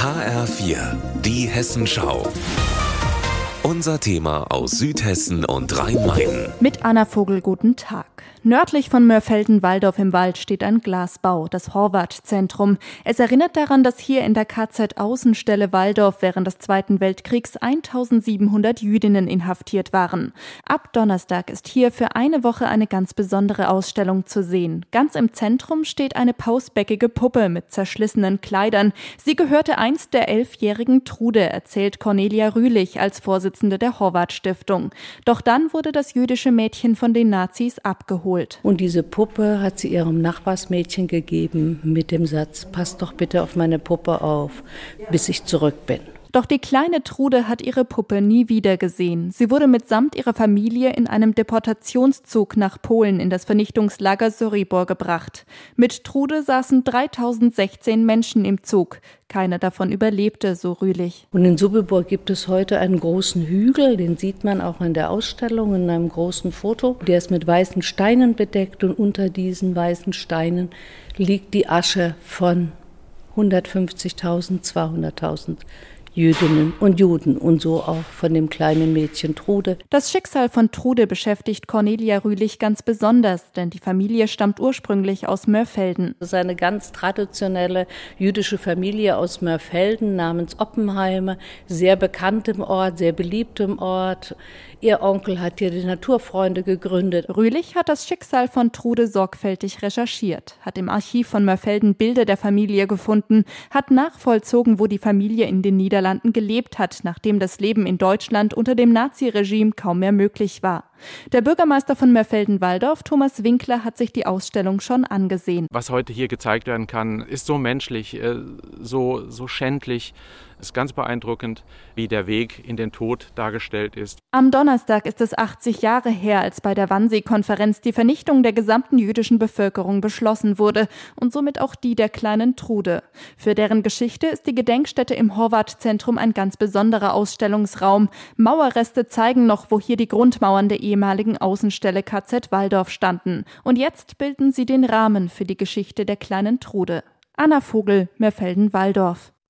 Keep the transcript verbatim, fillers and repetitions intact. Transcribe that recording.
H R vier, die Hessenschau. Unser Thema aus Südhessen und Rhein-Main. Mit Anna Vogel, guten Tag. Nördlich von Mörfelden-Walldorf im Wald steht ein Glasbau, das Horvath-Zentrum. Es erinnert daran, dass hier in der K Z-Außenstelle Walldorf während des Zweiten Weltkriegs eintausendsiebenhundert Jüdinnen inhaftiert waren. Ab Donnerstag ist hier für eine Woche eine ganz besondere Ausstellung zu sehen. Ganz im Zentrum steht eine pausbäckige Puppe mit zerschlissenen Kleidern. Sie gehörte einst der elfjährigen Trude, erzählt Cornelia Rühlich als Vorsitzende der Horvath-Stiftung. Doch dann wurde das jüdische Mädchen von den Nazis abgeholt. Und diese Puppe hat sie ihrem Nachbarsmädchen gegeben mit dem Satz: Pass doch bitte auf meine Puppe auf, bis ich zurück bin. Doch die kleine Trude hat ihre Puppe nie wieder gesehen. Sie wurde mitsamt ihrer Familie in einem Deportationszug nach Polen in das Vernichtungslager Sobibór gebracht. Mit Trude saßen dreitausendsechzehn Menschen im Zug. Keiner davon überlebte, so Rühlich. Und in Sobibór gibt es heute einen großen Hügel, den sieht man auch in der Ausstellung, in einem großen Foto. Der ist mit weißen Steinen bedeckt und unter diesen weißen Steinen liegt die Asche von hundertfünfzigtausend, zweihunderttausend Jüdinnen und Juden und so auch von dem kleinen Mädchen Trude. Das Schicksal von Trude beschäftigt Cornelia Rühlich ganz besonders, denn die Familie stammt ursprünglich aus Mörfelden. Das ist eine ganz traditionelle jüdische Familie aus Mörfelden namens Oppenheime, sehr bekannt im Ort, sehr beliebt im Ort. Ihr Onkel hat hier die Naturfreunde gegründet. Rühlich hat das Schicksal von Trude sorgfältig recherchiert, hat im Archiv von Mörfelden Bilder der Familie gefunden, hat nachvollzogen, wo die Familie in den Niederlanden gelebt hat, nachdem das Leben in Deutschland unter dem Naziregime kaum mehr möglich war. Der Bürgermeister von Mörfelden-Walldorf, Thomas Winkler, hat sich die Ausstellung schon angesehen. Was heute hier gezeigt werden kann, ist so menschlich, so, so schändlich. Es ist ganz beeindruckend, wie der Weg in den Tod dargestellt ist. Am Donnerstag ist es achtzig Jahre her, als bei der Wannsee-Konferenz die Vernichtung der gesamten jüdischen Bevölkerung beschlossen wurde und somit auch die der kleinen Trude. Für deren Geschichte ist die Gedenkstätte im Horvath-Zentrum ein ganz besonderer Ausstellungsraum. Mauerreste zeigen noch, wo hier die Grundmauern der ehemaligen Außenstelle K Z Walldorf standen. Und jetzt bilden sie den Rahmen für die Geschichte der kleinen Trude. Anna Vogel, Mörfelden-Walldorf.